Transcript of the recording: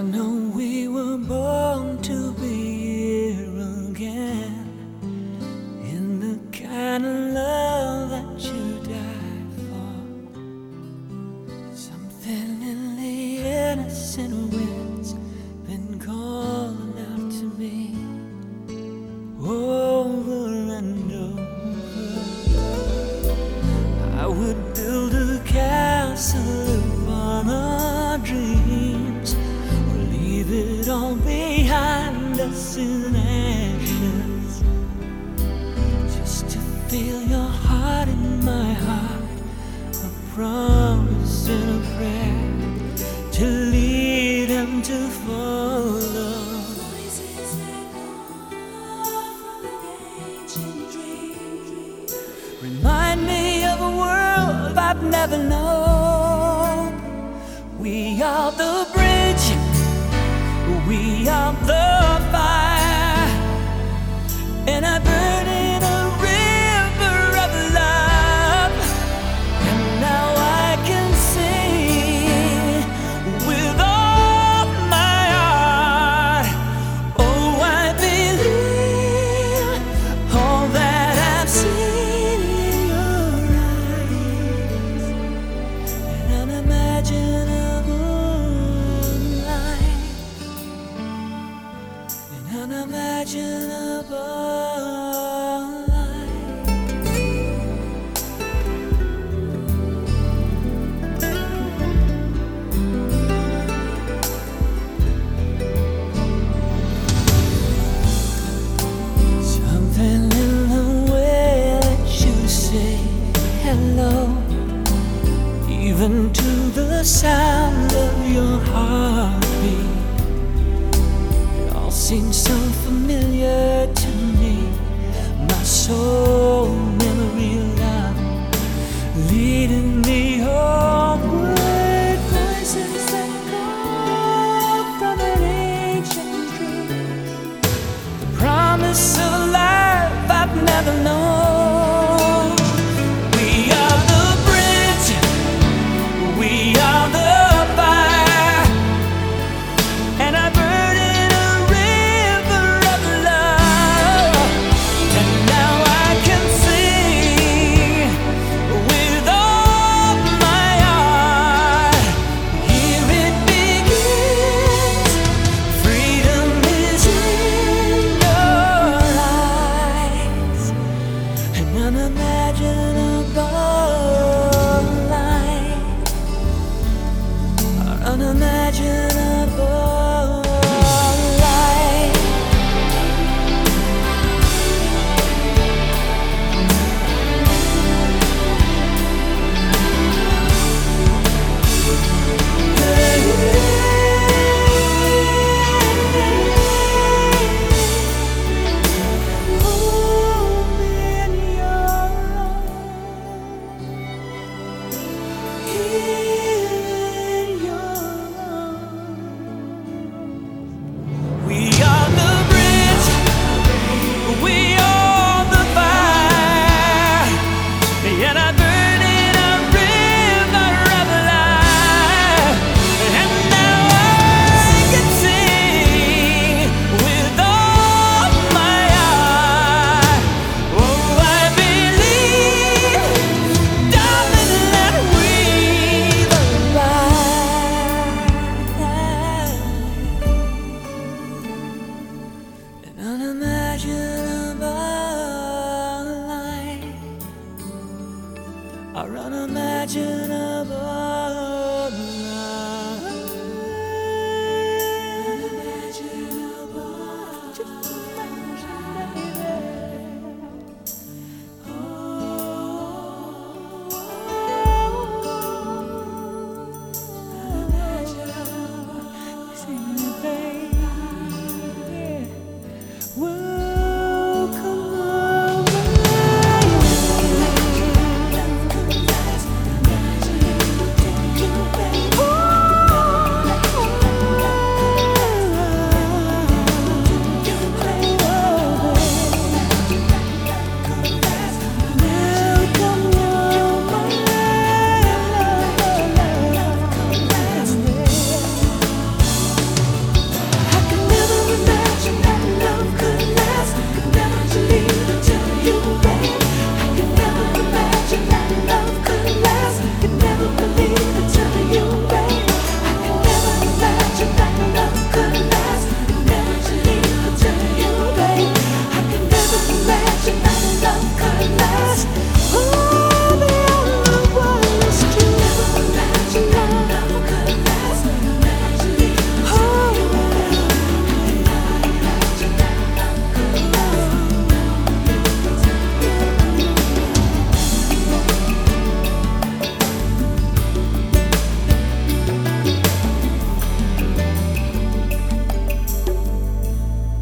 know we were born to be here again, in the kind of love that you died for. Something in the innocent wind's been calling out to me over and over. I would build a castle upon our dreams, or leave it all behind us in ashes, just to feel your heart in my heart, a promise and a prayer to lead and to follow. Voices echo from an ancient dream, remind me of a world I've never known. We are the bridge, we are the fire, and I burn in a river of love. And now I can sing with all my heart. Oh, I believe all that I've seen in your eyes, an unimaginable light, an unimaginable light. Something in the way that you say hello, even to the sound of your heartbeat, it all seems so familiar to me. My soul, memory, love, leading me homeward. Voices that come from an ancient dream, the promise of a life I've never known. We are the bridge, we are the fire, and I burn in a river of love. And now I can sing with all my heart. Here it begins, freedom is in your eyes, an unimaginable light, an unimaginable